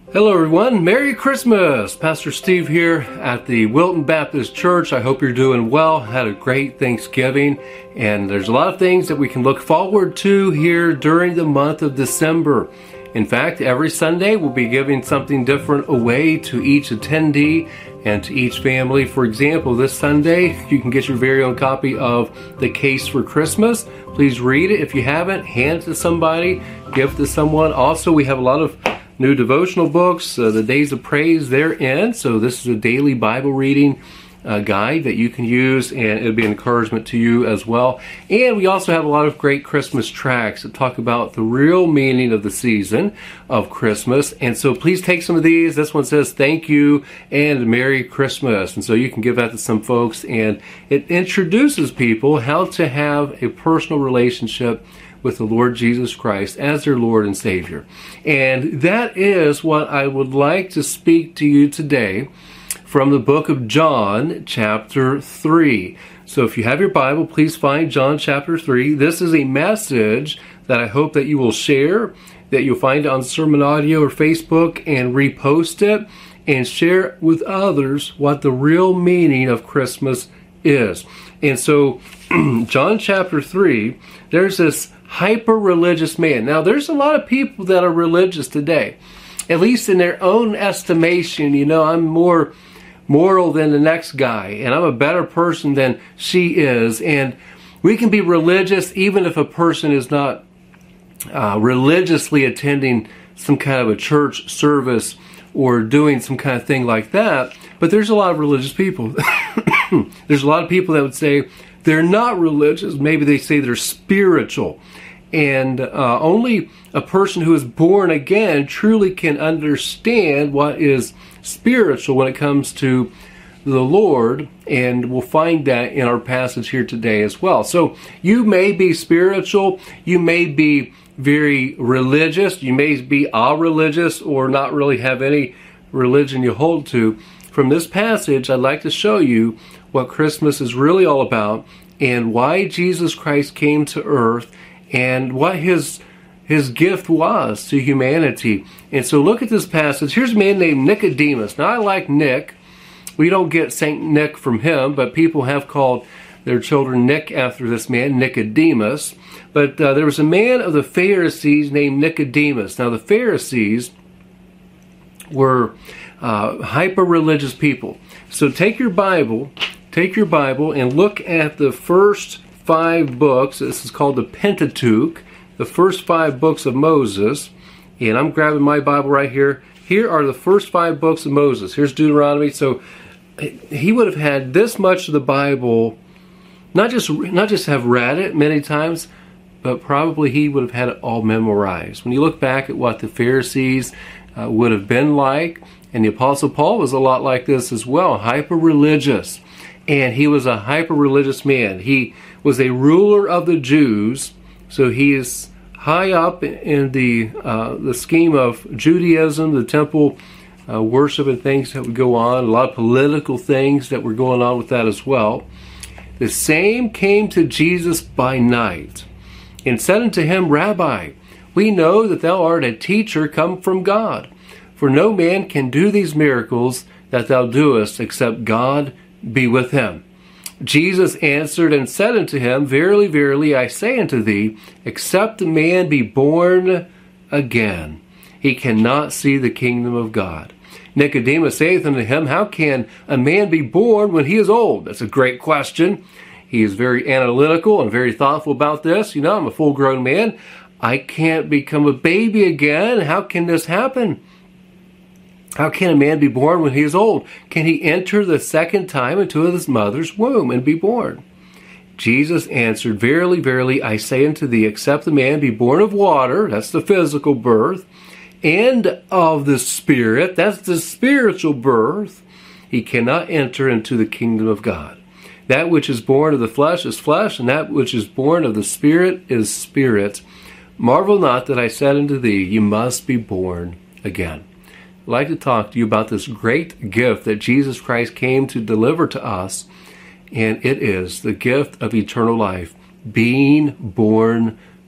Hello everyone, Merry Christmas! Pastor Steve here at the Wilton Baptist Church. I hope you're doing well, had a great Thanksgiving, and there's a lot of things that we can look forward to here during the month of December. In fact, every Sunday we'll be giving something different away to each attendee and to each family. For example, this Sunday you can get your very own copy of The Case for Christmas. Please read it. If you haven't, hand it to somebody, give it to someone. Also, we have a lot of new devotional books, the Days of Praise, they're in. So this is a daily Bible reading guide that you can use, and it'll be an encouragement to you as well. And we also have a lot of great Christmas tracts that talk about the real meaning of the season of Christmas. And so please take some of these. This one says thank you and Merry Christmas. And so you can give that to some folks, and it introduces people how to have a personal relationship with the Lord Jesus Christ as their Lord and Savior. And that is what I would like to speak to you today from the book of John, chapter 3. So if you have your Bible, please find John chapter 3. This is a message that I hope that you will share, that you'll find on Sermon Audio or Facebook, and repost it and share with others what the real meaning of Christmas is. And so, John chapter 3, there's this hyper-religious man. Now, there's a lot of people that are religious today, at least in their own estimation. You know, I'm more moral than the next guy, and I'm a better person than she is. And we can be religious even if a person is not religiously attending some kind of a church service or doing some kind of thing like that. But there's a lot of religious people. There's a lot of people that would say they're not religious. Maybe they say they're spiritual. And only a person who is born again truly can understand what is spiritual when it comes to the Lord. And we'll find that in our passage here today as well. So you may be spiritual. You may be very religious. You may be a-religious or not really have any religion you hold to. From this passage, I'd like to show you what Christmas is really all about and why Jesus Christ came to earth and what his gift was to humanity. And so look at this passage. Here's a man named Nicodemus. Now, I like Nick. We don't get Saint Nick from him, but people have called their children Nick after this man, Nicodemus. But there was a man of the Pharisees named Nicodemus. Now, the Pharisees were hyper-religious people. So take your Bible and look at the first 5 books. This is called the Pentateuch, the first 5 books of Moses. And I'm grabbing my Bible right here. Here are the first 5 books of Moses. Here's Deuteronomy. So he would have had this much of the Bible, not just have read it many times, but probably he would have had it all memorized. When you look back at what the Pharisees would have been like, and the Apostle Paul was a lot like this as well, hyper-religious. And he was a hyper-religious man. He was a ruler of the Jews, so he is high up in the scheme of Judaism, the temple worship and things that would go on, a lot of political things that were going on with that as well. The same came to Jesus by night, and said unto him, Rabbi, we know that thou art a teacher come from God. For no man can do these miracles that thou doest, except God be with him. Jesus answered and said unto him, Verily, verily, I say unto thee, except a man be born again, he cannot see the kingdom of God. Nicodemus saith unto him, How can a man be born when he is old? That's a great question. He is very analytical and very thoughtful about this. You know, I'm a full-grown man. I can't become a baby again. How can this happen? How can a man be born when he is old? Can he enter the second time into his mother's womb and be born? Jesus answered, Verily, verily, I say unto thee, except a man be born of water, that's the physical birth, and of the Spirit, that's the spiritual birth, he cannot enter into the kingdom of God. That which is born of the flesh is flesh, and that which is born of the Spirit is spirit. Marvel not that I said unto thee, you must be born again. I'd like to talk to you about this great gift that Jesus Christ came to deliver to us, and it is the gift of eternal life, being born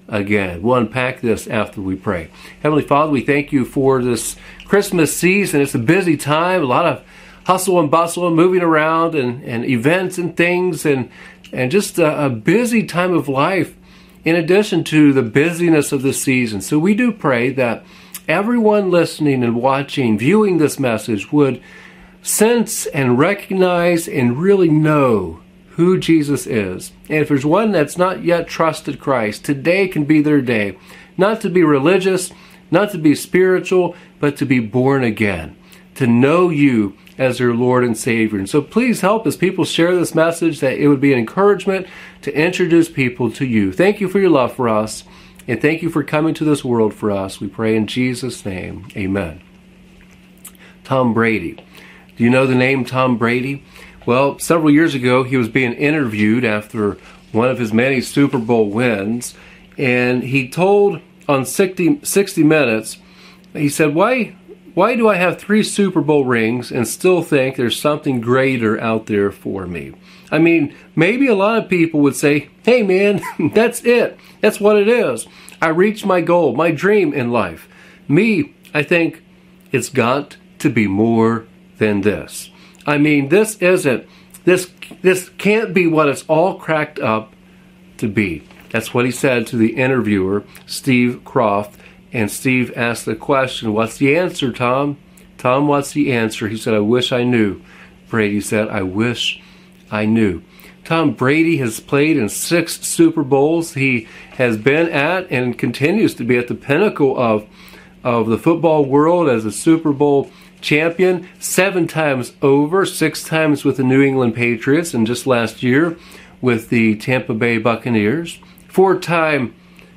again. We'll unpack this after we pray. Heavenly Father, we thank you for this Christmas season. It's a busy time, a lot of hustle and bustle and moving around and events and things and just a busy time of life in addition to the busyness of the season. So we do pray that everyone listening and watching, viewing this message would sense and recognize and really know who Jesus is. And if there's one that's not yet trusted Christ, today can be their day. Not to be religious, not to be spiritual, but to be born again. To know you as their Lord and Savior. And so please help as people share this message that it would be an encouragement to introduce people to you. Thank you for your love for us, and thank you for coming to this world for us. We pray in Jesus' name. Amen. Tom Brady. Do you know the name Tom Brady? Well, several years ago, he was being interviewed after one of his many Super Bowl wins, and he told on 60 Minutes, he said, Why do I have 3 Super Bowl rings and still think there's something greater out there for me? I mean, maybe a lot of people would say, hey man, that's it. That's what it is. I reached my goal, my dream in life. Me, I think it's got to be more than this. I mean, this can't be what it's all cracked up to be. That's what he said to the interviewer, Steve Kroft. And Steve asked the question, what's the answer, Tom? Tom, what's the answer? He said, I wish I knew. Brady said, I wish I knew. Tom Brady has played in 6 Super Bowls. He has been at and continues to be at the pinnacle of the football world as a Super Bowl champion 7 times over, 6 times with the New England Patriots, and just last year with the Tampa Bay Buccaneers. 4-time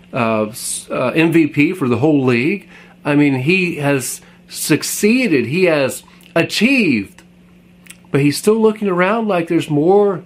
MVP for the whole league. I mean, he has succeeded. He has achieved. But he's still looking around like there's more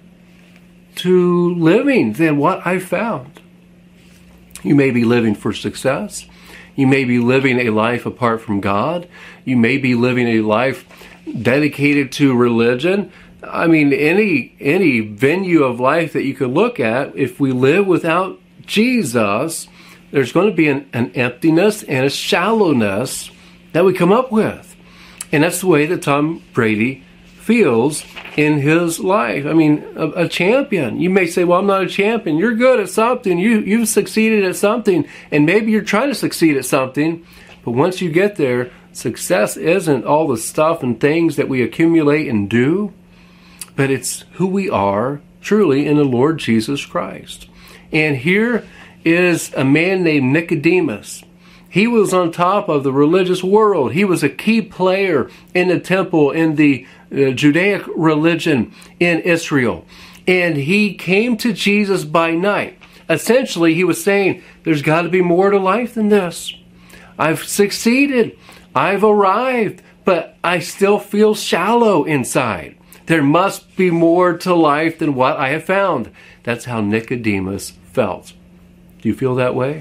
to living than what I found. You may be living for success. You may be living a life apart from God. You may be living a life dedicated to religion. I mean, any venue of life that you could look at, if we live without Jesus, there's going to be an emptiness and a shallowness that we come up with. And that's the way that Tom Brady feels in his life. I mean, a champion. You may say, well, I'm not a champion. You're good at something. You've succeeded at something. And maybe you're trying to succeed at something. But once you get there, success isn't all the stuff and things that we accumulate and do, but it's who we are truly in the Lord Jesus Christ. And here is a man named Nicodemus. He was on top of the religious world. He was a key player in the temple, in the Judaic religion in Israel. And he came to Jesus by night. Essentially, he was saying, there's got to be more to life than this. I've succeeded. I've arrived, but I still feel shallow inside. There must be more to life than what I have found. That's how Nicodemus felt. Do you feel that way?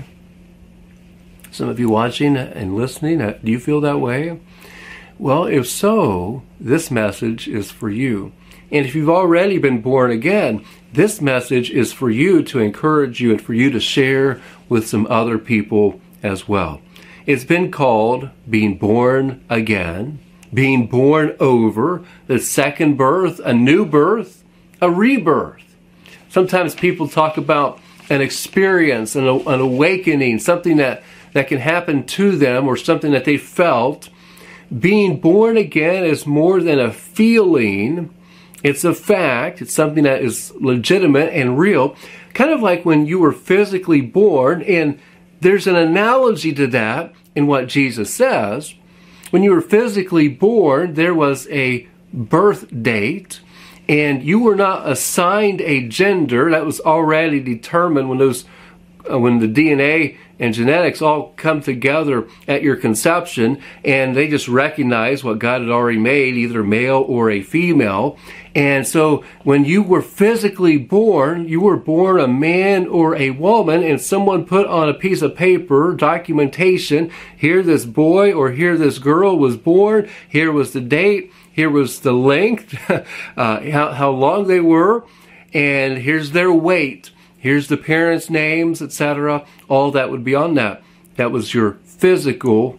Some of you watching and listening, do you feel that way? Well, if so, this message is for you. And if you've already been born again, this message is for you to encourage you and for you to share with some other people as well. It's been called being born again, being born over, the second birth, a new birth, a rebirth. Sometimes people talk about an experience, an awakening, something that can happen to them or something that they felt. Being born again is more than a feeling. It's a fact. It's something that is legitimate and real. Kind of like when you were physically born, and there's an analogy to that in what Jesus says. When you were physically born, there was a birth date, and you were not assigned a gender. That was already determined when the DNA and genetics all come together at your conception, and they just recognize what God had already made, either male or a female. And so when you were physically born, you were born a man or a woman, and someone put on a piece of paper documentation, here this boy or here this girl was born, here was the date, here was the length, how long they were, and here's their weight. here's the parents' names, etc. All that would be on that. That was your physical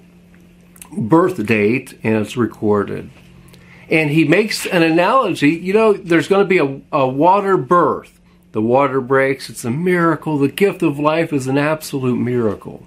birth date, and it's recorded. And he makes an analogy. You know, there's going to be a water birth. The water breaks. It's a miracle. The gift of life is an absolute miracle.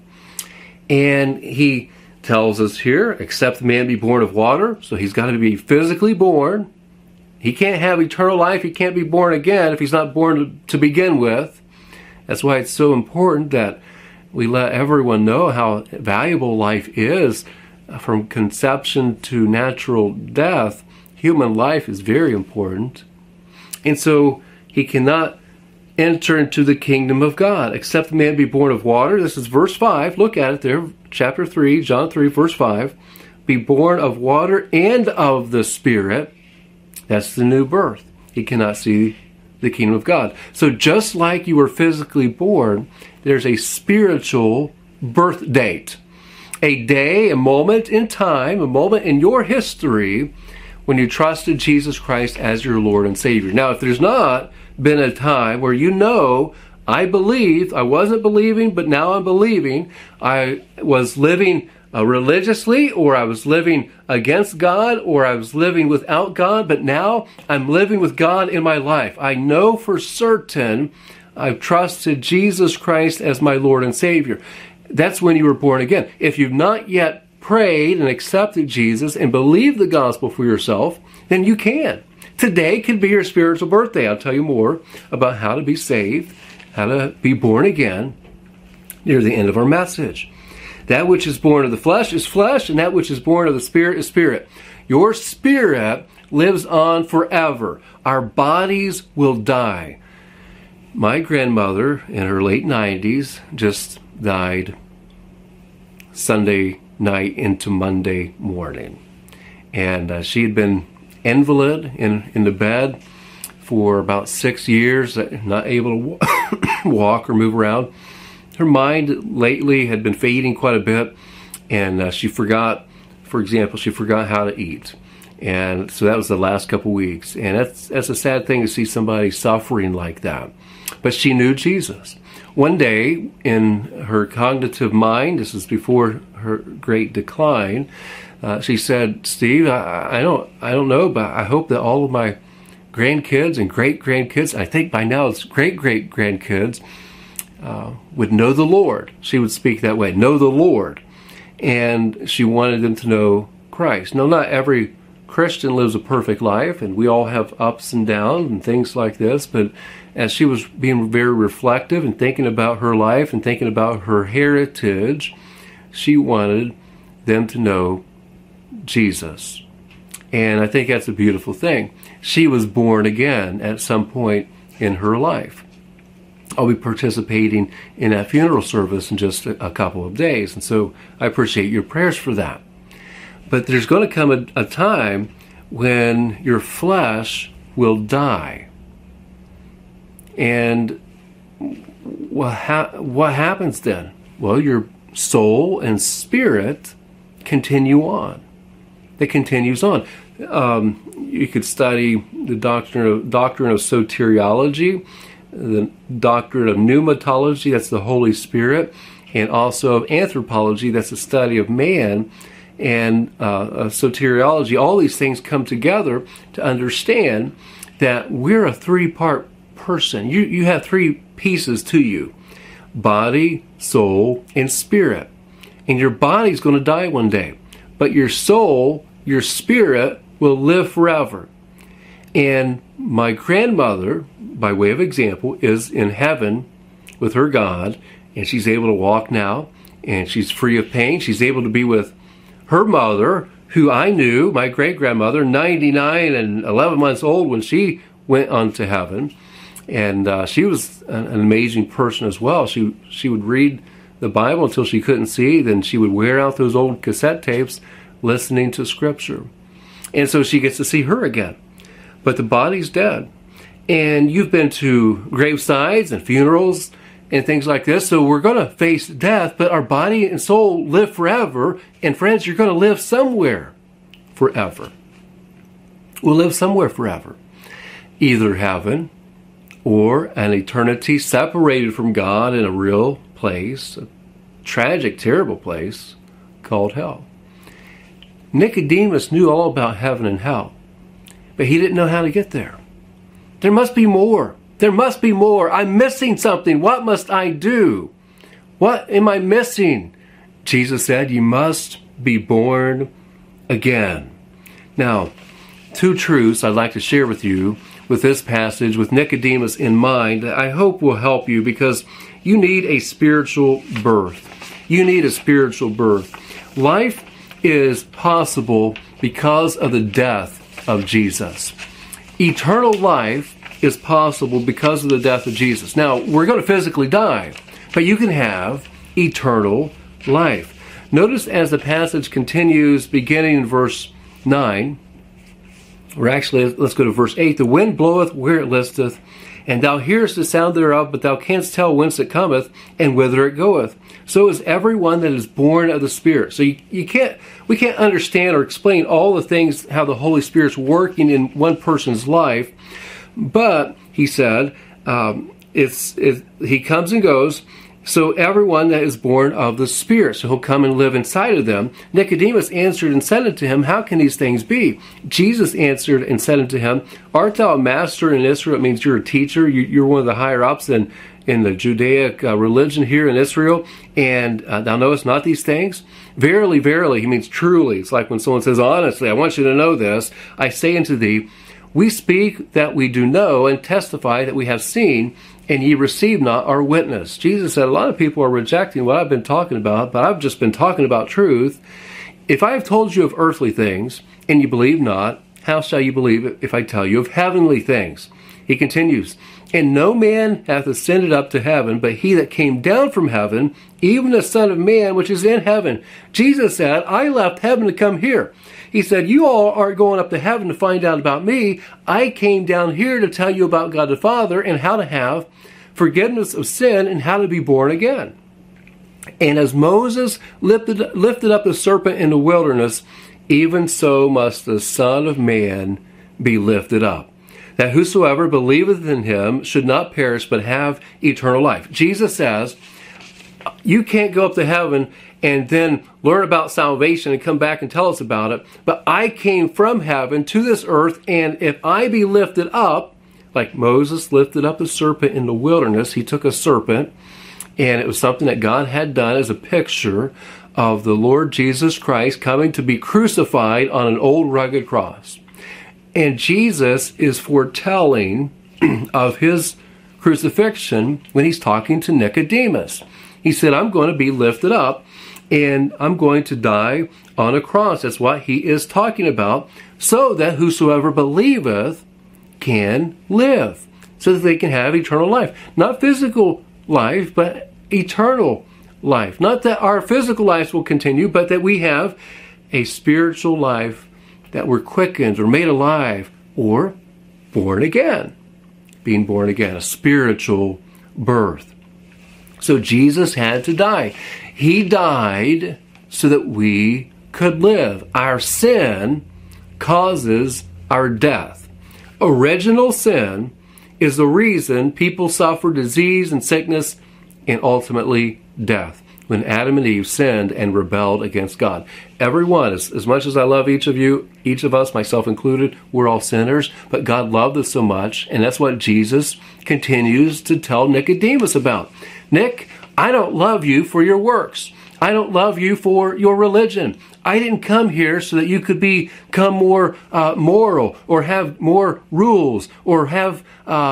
And he tells us here, except the man be born of water. So he's got to be physically born. He can't have eternal life. He can't be born again if he's not born to begin with. That's why it's so important that we let everyone know how valuable life is. From conception to natural death, human life is very important. And so he cannot enter into the kingdom of God except the man be born of water. This is verse 5. Look at it there, chapter 3, John 3, verse 5. Be born of water and of the Spirit. That's the new birth. He cannot see the kingdom of God. So just like you were physically born, there's a spiritual birth date. A day, a moment in time, a moment in your history when you trusted Jesus Christ as your Lord and Savior. Now, if there's not been a time where you know, I believed, I wasn't believing, but now I'm believing, I was living religiously, or I was living against God, or I was living without God, but now I'm living with God in my life. I know for certain I've trusted Jesus Christ as my Lord and Savior. That's when you were born again. If you've not yet prayed and accepted Jesus and believed the gospel for yourself, then you can. Today could be your spiritual birthday. I'll tell you more about how to be saved, how to be born again near the end of our message. That which is born of the flesh is flesh, and that which is born of the Spirit is spirit. Your spirit lives on forever. Our bodies will die. My grandmother, in her late 90s, just died Sunday night into Monday morning. And she had been invalid in the bed for about 6 years, not able to walk or move around. Her mind lately had been fading quite a bit, and she forgot, for example, she forgot how to eat. And so that was the last couple weeks. And that's a sad thing to see somebody suffering like that. But she knew Jesus. One day, in her cognitive mind, this is before her great decline, she said, "Steve, I don't know, but I hope that all of my grandkids and great-grandkids, I think by now it's great-great-grandkids, would know the Lord." She would speak that way, know the Lord. And she wanted them to know Christ. No, not every Christian lives a perfect life, and we all have ups and downs and things like this, but as she was being very reflective and thinking about her life and thinking about her heritage, she wanted them to know Jesus. And I think that's a beautiful thing. She was born again at some point in her life. I'll be participating in that funeral service in just a couple of days, and so I appreciate your prayers for that. But there's going to come a time when your flesh will die. And what happens then? Well, your soul and spirit continue on. It continues on. You could study the doctrine of soteriology, the doctrine of pneumatology, that's the Holy Spirit, and also of anthropology, that's the study of man, and soteriology. All these things come together to understand that we're a three-part person. You have three pieces to you: body, soul, and spirit. And your body's going to die one day, but your soul, your spirit, will live forever. And my grandmother, by way of example, is in heaven with her God, and she's able to walk now, and she's free of pain. She's able to be with her mother, who I knew, my great-grandmother, 99 and 11 months old when she went on to heaven. And she was an amazing person as well. She would read the Bible until she couldn't see, then she would wear out those old cassette tapes listening to Scripture. And so she gets to see her again. But the body's dead. And you've been to gravesides and funerals and things like this, so we're going to face death, but our body and soul live forever. And friends, you're going to live somewhere forever. We'll live somewhere forever. Either heaven or an eternity separated from God in a real place, a tragic, terrible place called hell. Nicodemus knew all about heaven and hell, but he didn't know how to get there. There must be more. There must be more. I'm missing something. What must I do? What am I missing? Jesus said, you must be born again. Now, two truths I'd like to share with you with this passage, with Nicodemus in mind, that I hope will help you, because you need a spiritual birth. You need a spiritual birth. Life is possible because of the death of Jesus. Eternal life is possible because of the death of Jesus. Now, we're going to physically die, but you can have eternal life. Notice as the passage continues, beginning in verse 9, or actually, let's go to verse 8. The wind bloweth where it listeth, and thou hearest the sound thereof, but thou canst tell whence it cometh, and whither it goeth. So is everyone that is born of the Spirit. So we can't understand or explain all the things, how the Holy Spirit's working in one person's life. But, he said, he comes and goes. So everyone that is born of the Spirit, so he'll come and live inside of them. Nicodemus answered and said unto him, how can these things be? Jesus answered and said unto him, art thou a master in Israel? It means you're a teacher. You're one of the higher ups in the Judaic religion here in Israel, and thou knowest not these things? Verily, verily, he means truly. It's like when someone says, honestly, I want you to know this. I say unto thee, we speak that we do know, and testify that we have seen, and ye receive not our witness. Jesus said, a lot of people are rejecting what I've been talking about, but I've just been talking about truth. If I have told you of earthly things, and you believe not, how shall you believe if I tell you of heavenly things? He continues, and no man hath ascended up to heaven, but he that came down from heaven, even the Son of Man which is in heaven. Jesus said, I left heaven to come here. He said, you all aren't going up to heaven to find out about me. I came down here to tell you about God the Father and how to have forgiveness of sin and how to be born again. And as Moses lifted up the serpent in the wilderness, even so must the Son of Man be lifted up, that whosoever believeth in him should not perish but have eternal life. Jesus says, you can't go up to heaven and then learn about salvation and come back and tell us about it. But I came from heaven to this earth, and if I be lifted up, like Moses lifted up the serpent in the wilderness, he took a serpent, and it was something that God had done as a picture of the Lord Jesus Christ coming to be crucified on an old rugged cross. And Jesus is foretelling of his crucifixion when he's talking to Nicodemus. He said, I'm going to be lifted up, and I'm going to die on a cross. That's what he is talking about, so that whosoever believeth can live, so that they can have eternal life. Not physical life, but eternal life. Not that our physical lives will continue, but that we have a spiritual life, that we're quickened or made alive or born again. Being born again, a spiritual birth. So Jesus had to die. He died so that we could live. Our sin causes our death. Original sin is the reason people suffer disease and sickness and ultimately death. When Adam and Eve sinned and rebelled against God. Everyone, as much as I love each of you, each of us, myself included, we're all sinners, but God loved us so much, and that's what Jesus continues to tell Nicodemus about. Nick, I don't love you for your works. I don't love you for your religion. I didn't come here so that you could become more moral, or have more rules, or have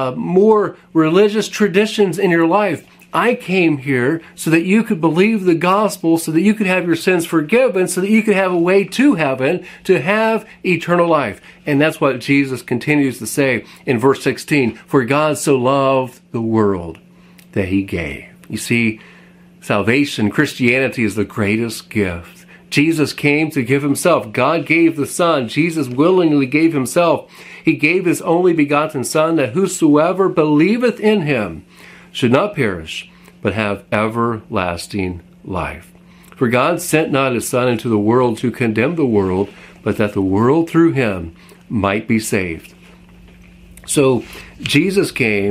more religious traditions in your life. I came here so that you could believe the gospel, so that you could have your sins forgiven, so that you could have a way to heaven, to have eternal life. And that's what Jesus continues to say in verse 16. For God so loved the world that he gave. You see, salvation, Christianity is the greatest gift. Jesus came to give himself. God gave the Son. Jesus willingly gave himself. He gave his only begotten Son, that whosoever believeth in him should not perish, but have everlasting life. For God sent not his Son into the world to condemn the world, but that the world through him might be saved. So Jesus came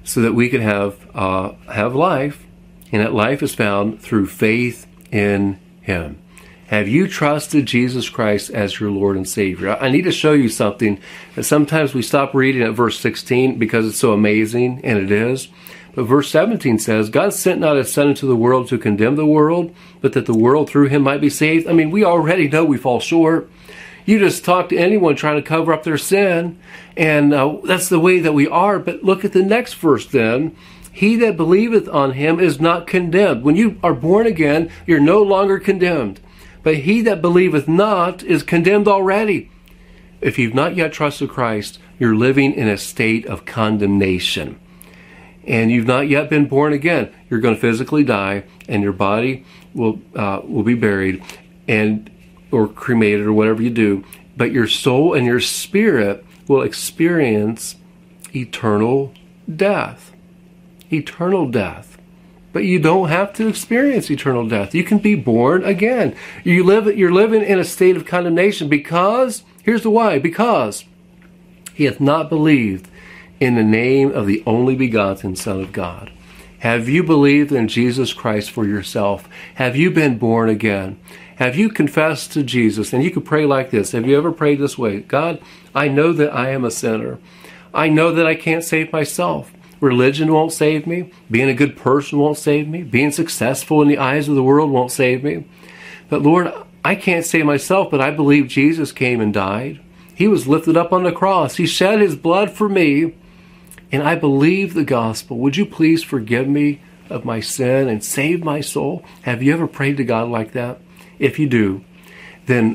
so that we could have life, and that life is found through faith in Him. Have you trusted Jesus Christ as your Lord and Savior? I need to show you something that sometimes we stop reading at verse 16 because it's so amazing, and it is. But verse 17 says, God sent not His Son into the world to condemn the world, but that the world through Him might be saved. I mean, we already know we fall short. You just talk to anyone trying to cover up their sin, and that's the way that we are. But look at the next verse then. He that believeth on Him is not condemned. When you are born again, you're no longer condemned. But he that believeth not is condemned already. If you've not yet trusted Christ, you're living in a state of condemnation. And you've not yet been born again. You're going to physically die, and your body will be buried or cremated or whatever you do. But your soul and your spirit will experience eternal death. Eternal death. But you don't have to experience eternal death. You can be born again. You're living in a state of condemnation because, here's the why, because he hath not believed in the name of the only begotten Son of God. Have you believed in Jesus Christ for yourself? Have you been born again? Have you confessed to Jesus? And you could pray like this. Have you ever prayed this way? God, I know that I am a sinner. I know that I can't save myself. Religion won't save me. Being a good person won't save me. Being successful in the eyes of the world won't save me. But Lord, I can't save myself, but I believe Jesus came and died. He was lifted up on the cross. He shed His blood for me, and I believe the gospel. Would you please forgive me of my sin and save my soul? Have you ever prayed to God like that? If you do, then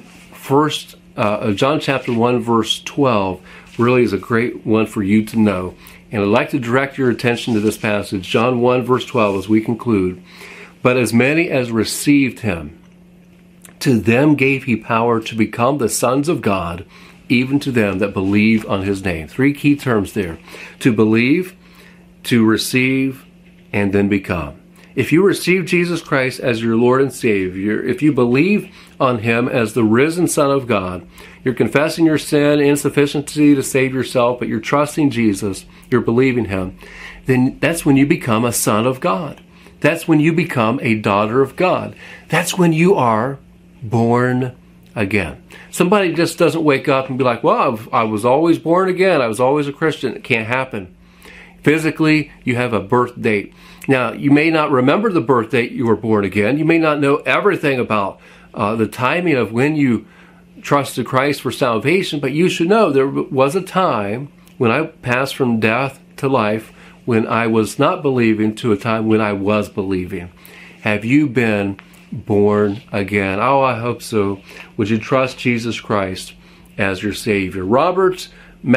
John chapter 1, verse 12 really is a great one for you to know. And I'd like to direct your attention to this passage, John 1, verse 12, as we conclude. But as many as received Him, to them gave He power to become the sons of God, even to them that believe on His name. Three key terms there. To believe, to receive, and then become. If you receive Jesus Christ as your Lord and Savior, if you believe on Him as the risen Son of God, you're confessing your sin, insufficiency to save yourself, but you're trusting Jesus, you're believing Him, then that's when you become a son of God. That's when you become a daughter of God. That's when you are born again. Somebody just doesn't wake up and be like, well, I was always born again. I was always a Christian. It can't happen. Physically, you have a birth date. Now, you may not remember the birth date you were born again. You may not know everything about the timing of when you trusted Christ for salvation, but you should know there was a time when I passed from death to life, when I was not believing, to a time when I was believing. Have you been born again? Oh, I hope so. Would you trust Jesus Christ as your Savior? Robert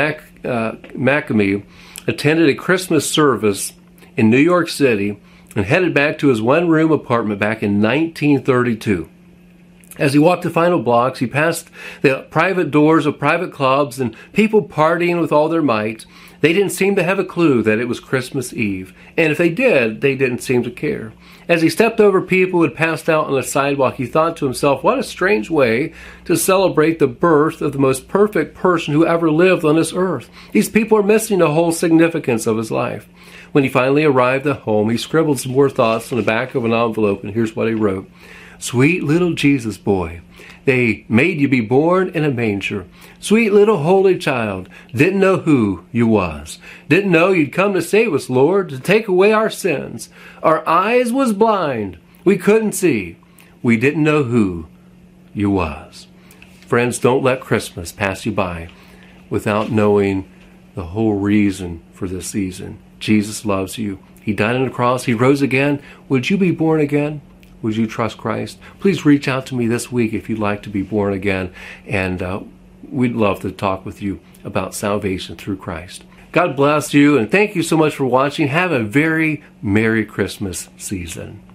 McAmey attended a Christmas service in New York City and headed back to his one-room apartment back in 1932. As he walked the final blocks, he passed the private doors of private clubs and people partying with all their might. They didn't seem to have a clue that it was Christmas Eve. And if they did, they didn't seem to care. As he stepped over people who had passed out on the sidewalk, he thought to himself, what a strange way to celebrate the birth of the most perfect person who ever lived on this earth. These people are missing the whole significance of his life. When he finally arrived at home, he scribbled some more thoughts on the back of an envelope, and here's what he wrote. Sweet little Jesus boy, they made you be born in a manger. Sweet little holy child, didn't know who you was. Didn't know you'd come to save us, Lord, to take away our sins. Our eyes was blind. We couldn't see. We didn't know who you was. Friends, don't let Christmas pass you by without knowing the whole reason for this season. Jesus loves you. He died on the cross. He rose again. Would you be born again? Would you trust Christ? Please reach out to me this week if you'd like to be born again, and we'd love to talk with you about salvation through Christ. God bless you, and thank you so much for watching. Have a very Merry Christmas season.